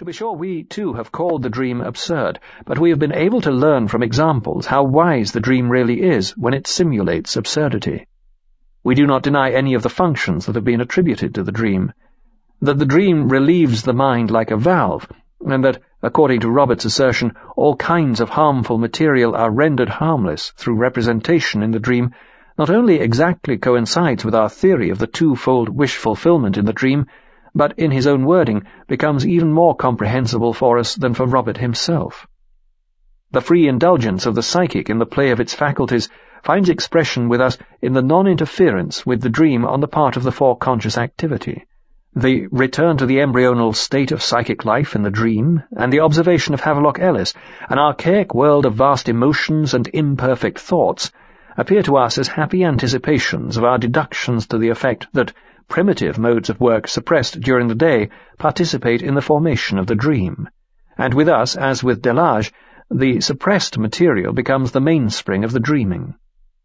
To be sure, we too have called the dream absurd, but we have been able to learn from examples how wise the dream really is when it simulates absurdity. We do not deny any of the functions that have been attributed to the dream, that the dream relieves the mind like a valve, and that, according to Robert's assertion, all kinds of harmful material are rendered harmless through representation in the dream, not only exactly coincides with our theory of the twofold wish fulfillment in the dream, but in his own wording becomes even more comprehensible for us than for Robert himself. The free indulgence of the psychic in the play of its faculties finds expression with us in the non-interference with the dream on the part of the foreconscious activity, the return to the embryonal state of psychic life in the dream, and the observation of Havelock Ellis, an archaic world of vast emotions and imperfect thoughts, appear to us as happy anticipations of our deductions to the effect that primitive modes of work suppressed during the day participate in the formation of the dream, and with us, as with Delage, the suppressed material becomes the mainspring of the dreaming.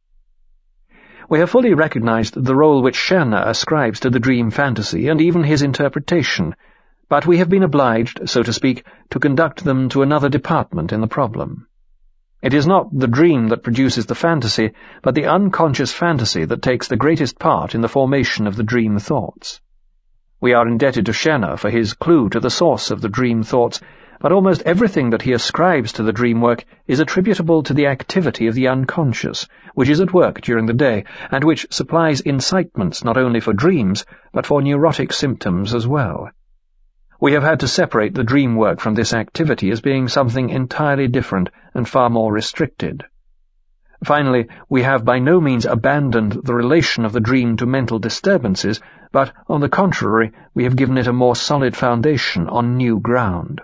We have fully recognized the role which Scherner ascribes to the dream fantasy and even his interpretation, but we have been obliged, so to speak, to conduct them to another department in the problem. It is not the dream that produces the fantasy, but the unconscious fantasy that takes the greatest part in the formation of the dream thoughts. We are indebted to Scherner for his clue to the source of the dream thoughts, but almost everything that he ascribes to the dream work is attributable to the activity of the unconscious, which is at work during the day, and which supplies incitements not only for dreams, but for neurotic symptoms as well. We have had to separate the dream work from this activity as being something entirely different and far more restricted. Finally, we have by no means abandoned the relation of the dream to mental disturbances, but, on the contrary, we have given it a more solid foundation on new ground.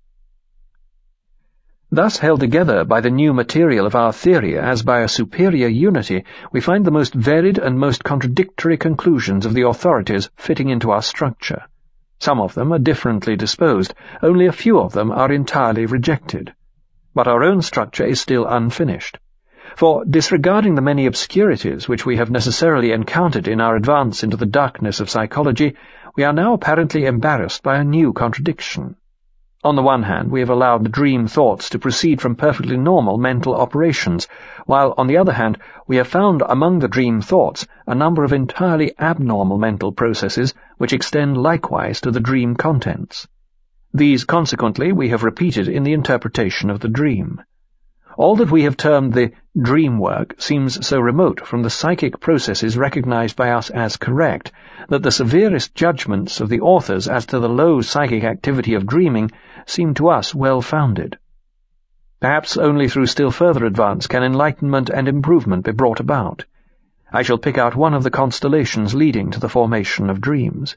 Thus held together by the new material of our theory as by a superior unity, we find the most varied and most contradictory conclusions of the authorities fitting into our structure. Some of them are differently disposed, only a few of them are entirely rejected. But our own structure is still unfinished. For, disregarding the many obscurities which we have necessarily encountered in our advance into the darkness of psychology, we are now apparently embarrassed by a new contradiction. On the one hand, we have allowed the dream thoughts to proceed from perfectly normal mental operations, while, on the other hand, we have found among the dream thoughts a number of entirely abnormal mental processes which extend likewise to the dream contents. These, consequently, we have repeated in the interpretation of the dream. All that we have termed the dream work seems so remote from the psychic processes recognized by us as correct that the severest judgments of the authors as to the low psychic activity of dreaming seem to us well-founded. Perhaps only through still further advance can enlightenment and improvement be brought about. I shall pick out one of the constellations leading to the formation of dreams.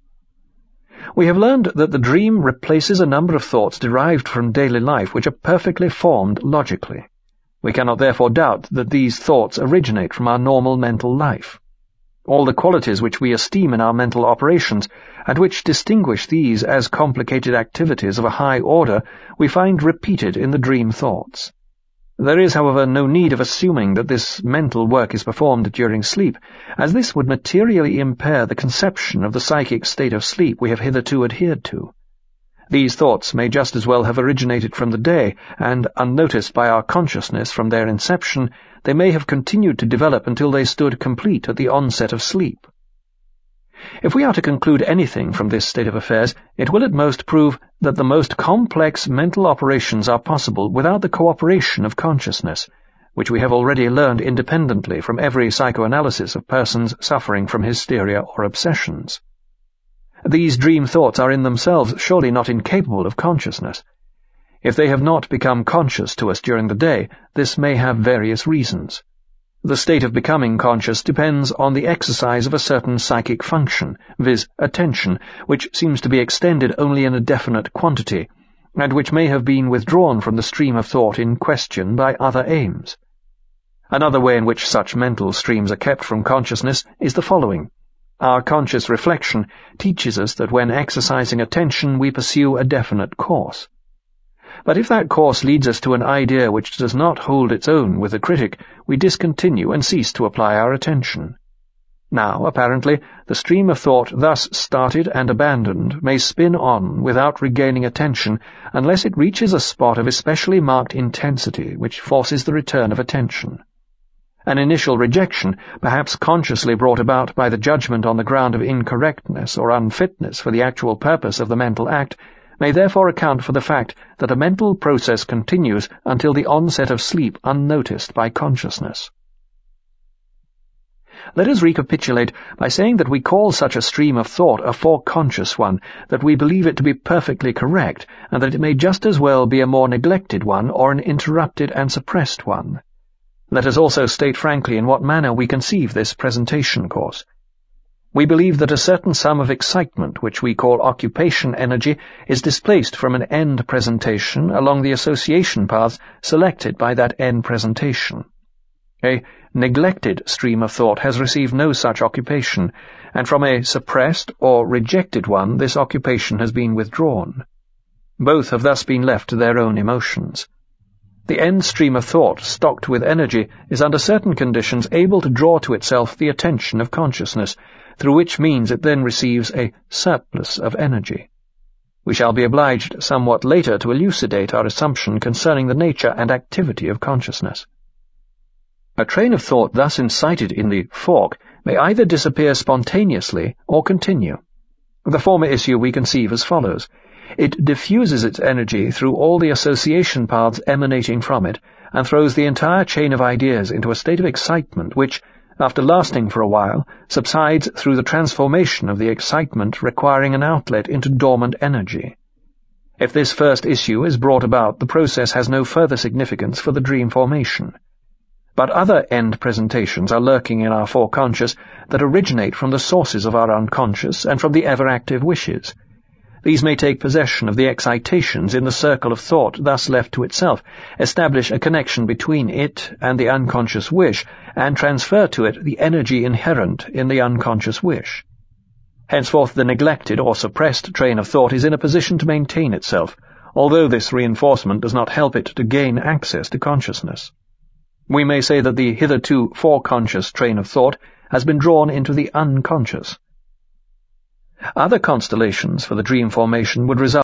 We have learned that the dream replaces a number of thoughts derived from daily life which are perfectly formed logically. We cannot therefore doubt that these thoughts originate from our normal mental life. All the qualities which we esteem in our mental operations, and which distinguish these as complicated activities of a high order, we find repeated in the dream thoughts. There is, however, no need of assuming that this mental work is performed during sleep, as this would materially impair the conception of the psychic state of sleep we have hitherto adhered to. These thoughts may just as well have originated from the day, and, unnoticed by our consciousness from their inception, they may have continued to develop until they stood complete at the onset of sleep. If we are to conclude anything from this state of affairs, it will at most prove that the most complex mental operations are possible without the cooperation of consciousness, which we have already learned independently from every psychoanalysis of persons suffering from hysteria or obsessions. These dream thoughts are in themselves surely not incapable of consciousness. If they have not become conscious to us during the day, this may have various reasons. The state of becoming conscious depends on the exercise of a certain psychic function, viz., attention, which seems to be extended only in a definite quantity, and which may have been withdrawn from the stream of thought in question by other aims. Another way in which such mental streams are kept from consciousness is the following. Our conscious reflection teaches us that when exercising attention we pursue a definite course. But if that course leads us to an idea which does not hold its own with the critic, we discontinue and cease to apply our attention. Now, apparently, the stream of thought thus started and abandoned may spin on without regaining attention unless it reaches a spot of especially marked intensity which forces the return of attention. An initial rejection, perhaps consciously brought about by the judgment on the ground of incorrectness or unfitness for the actual purpose of the mental act, may therefore account for the fact that a mental process continues until the onset of sleep unnoticed by consciousness. Let us recapitulate by saying that we call such a stream of thought a foreconscious one, that we believe it to be perfectly correct, and that it may just as well be a more neglected one or an interrupted and suppressed one. Let us also state frankly in what manner we conceive this presentation course. We believe that a certain sum of excitement, which we call occupation energy, is displaced from an end presentation along the association paths selected by that end presentation. A neglected stream of thought has received no such occupation, and from a suppressed or rejected one this occupation has been withdrawn. Both have thus been left to their own emotions. The end stream of thought, stocked with energy, is under certain conditions able to draw to itself the attention of consciousness, through which means it then receives a surplus of energy. We shall be obliged somewhat later to elucidate our assumption concerning the nature and activity of consciousness. A train of thought thus incited in the fork may either disappear spontaneously or continue. The former issue we conceive as follows. It diffuses its energy through all the association paths emanating from it, and throws the entire chain of ideas into a state of excitement which, after lasting for a while, subsides through the transformation of the excitement requiring an outlet into dormant energy. If this first issue is brought about, the process has no further significance for the dream formation. But other end presentations are lurking in our foreconscious that originate from the sources of our unconscious and from the ever-active wishes. These may take possession of the excitations in the circle of thought thus left to itself, establish a connection between it and the unconscious wish, and transfer to it the energy inherent in the unconscious wish. Henceforth the neglected or suppressed train of thought is in a position to maintain itself, although this reinforcement does not help it to gain access to consciousness. We may say that the hitherto foreconscious train of thought has been drawn into the unconscious. Other constellations for the dream formation would result